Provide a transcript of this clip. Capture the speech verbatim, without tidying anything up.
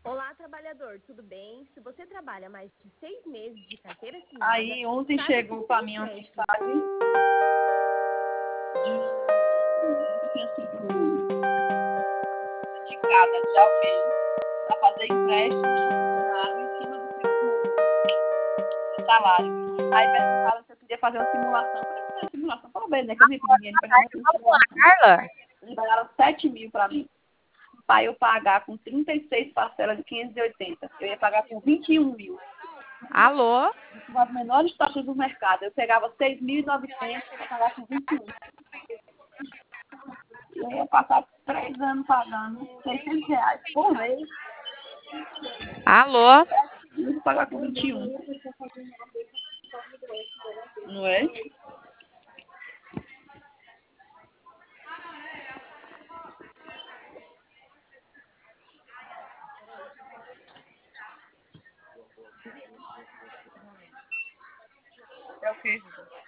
Olá, trabalhador, tudo bem? Se você trabalha mais de seis meses de carteira assinada... Aí ontem saiba chegou que para tem mim uma crédito. mensagem de tinha sido indicada de alguém para fazer empréstimo funcionário em cima do, do, do salário. Aí perguntaram se eu queria fazer uma simulação. Eu falei, uma simulação, pelo menos, né? Que eu nem pedi dinheiro para fazer uma simulação. Carla? Liberaram sete mil para mim. Para eu pagar com trinta e seis parcelas de quinhentos e oitenta. Eu ia pagar com vinte e um mil. Alô? Com as menores taxas do mercado. Eu pegava seis mil e novecentos para pagar com vinte e um. Eu ia passar três anos pagando seiscentos reais por mês. Alô? Eu ia pagar com vinte e um. Não é? É o quê?